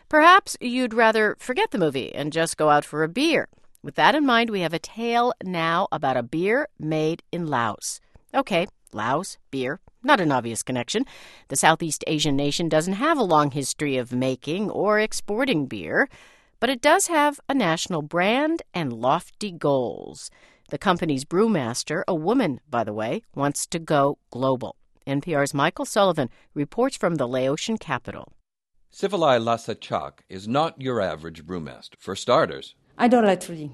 Perhaps you'd rather forget the movie and just go out for a beer. With that in mind, we have a tale now about a beer made in Laos. Okay, Laos, beer, not an obvious connection. The Southeast Asian nation doesn't have a long history of making or exporting beer, but it does have a national brand and lofty goals. The company's brewmaster, a woman, by the way, wants to go global. NPR's Michael Sullivan reports from the Laotian capital. Sivalai Lasachak is not your average brewmaster. For starters, I don't like to drink.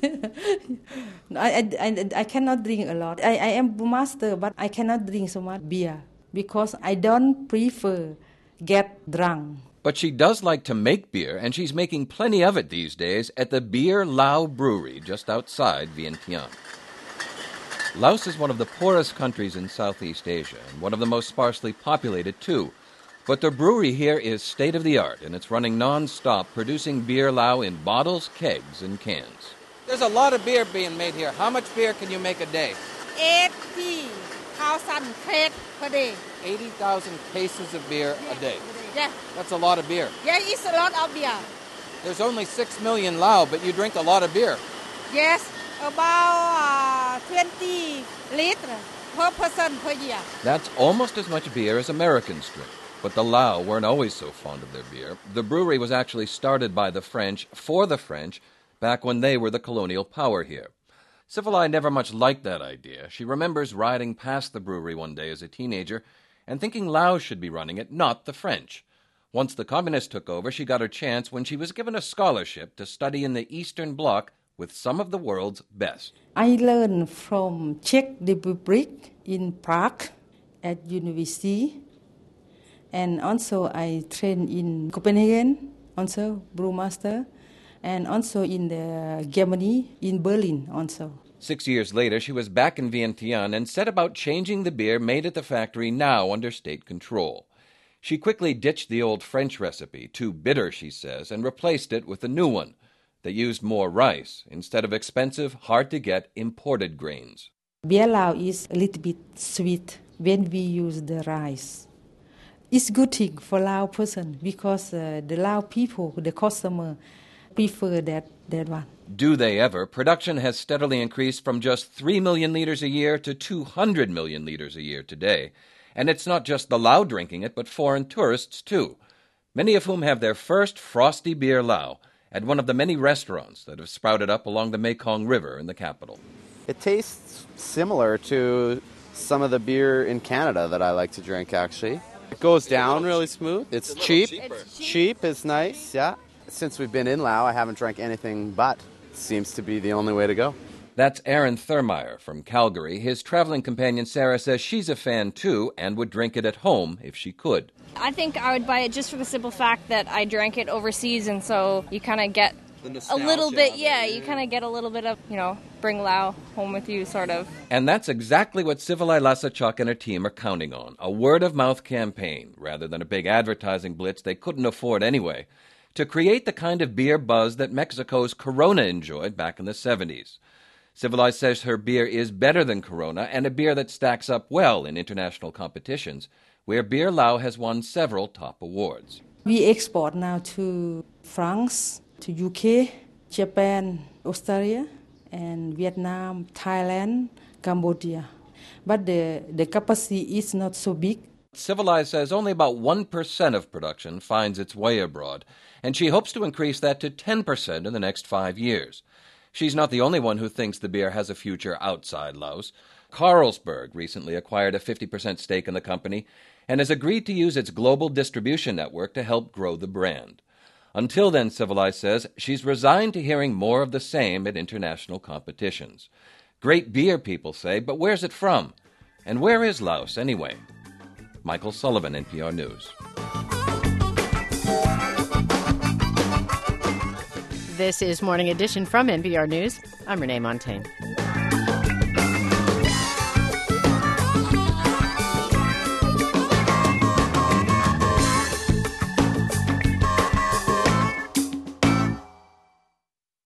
I cannot drink a lot. I am brewmaster, but I cannot drink so much beer because I don't prefer get drunk. But she does like to make beer, and she's making plenty of it these days at the Beer Lao Brewery just outside Vientiane. Laos is one of the poorest countries in Southeast Asia, and one of the most sparsely populated, too. But the brewery here is state-of-the-art, and it's running non-stop, producing beer Lao in bottles, kegs, and cans. There's a lot of beer being made here. How much beer can you make a day? 80,000 crates per day. 80,000 cases of beer a day. Yeah. That's a lot of beer. Yeah, it's a lot of beer. There's only 6 million Lao, but you drink a lot of beer. Yes, about 20 liters per person per year. That's almost as much beer as Americans drink. But the Lao weren't always so fond of their beer. The brewery was actually started by the French for the French back when they were the colonial power here. Sivalai never much liked that idea. She remembers riding past the brewery one day as a teenager and thinking Laos should be running it, not the French. Once the communists took over, she got her chance when she was given a scholarship to study in the Eastern Bloc with some of the world's best. I learned from Czech Republic in Prague at university. And also I trained in Copenhagen, also brewmaster, and also in Germany, in Berlin also. 6 years later, she was back in Vientiane and set about changing the beer made at the factory now under state control. She quickly ditched the old French recipe, too bitter, she says, and replaced it with a new one that used more rice instead of expensive, hard-to-get imported grains. Beer Lao is a little bit sweet when we use the rice. It's good thing for Lao person because the Lao people, the customer, prefer that one. Do they ever? Production has steadily increased from just 3 million liters a year to 200 million liters a year today. And it's not just the Lao drinking it, but foreign tourists too, many of whom have their first frosty beer Lao at one of the many restaurants that have sprouted up along the Mekong River in the capital. It tastes similar to some of the beer in Canada that I like to drink, actually. It goes down really smooth. It's cheap. Cheap is nice, yeah. Since we've been in Laos, I haven't drank anything but. Seems to be the only way to go. That's Aaron Thurmeyer from Calgary. His traveling companion Sarah says she's a fan too and would drink it at home if she could. I think I would buy it just for the simple fact that I drank it overseas, and so you kind of get a little bit, you kind of get a little bit of, bring Lao home with you, sort of. And that's exactly what Sivalai Lasachak and her team are counting on, a word-of-mouth campaign, rather than a big advertising blitz they couldn't afford anyway, to create the kind of beer buzz that Mexico's Corona enjoyed back in the 70s. Sivalai says her beer is better than Corona, and a beer that stacks up well in international competitions, where Beer Lao has won several top awards. We export now to France, to UK, Japan, Australia, and Vietnam, Thailand, Cambodia. But the capacity is not so big. Sivalai says only about 1% of production finds its way abroad, and she hopes to increase that to 10% in the next 5 years. She's not the only one who thinks the beer has a future outside Laos. Carlsberg recently acquired a 50% stake in the company and has agreed to use its global distribution network to help grow the brand. Until then, Sivalai says, she's resigned to hearing more of the same at international competitions. Great beer, people say, but where's it from? And where is Laos, anyway? Michael Sullivan, NPR News. This is Morning Edition from NPR News. I'm Renee Montagne.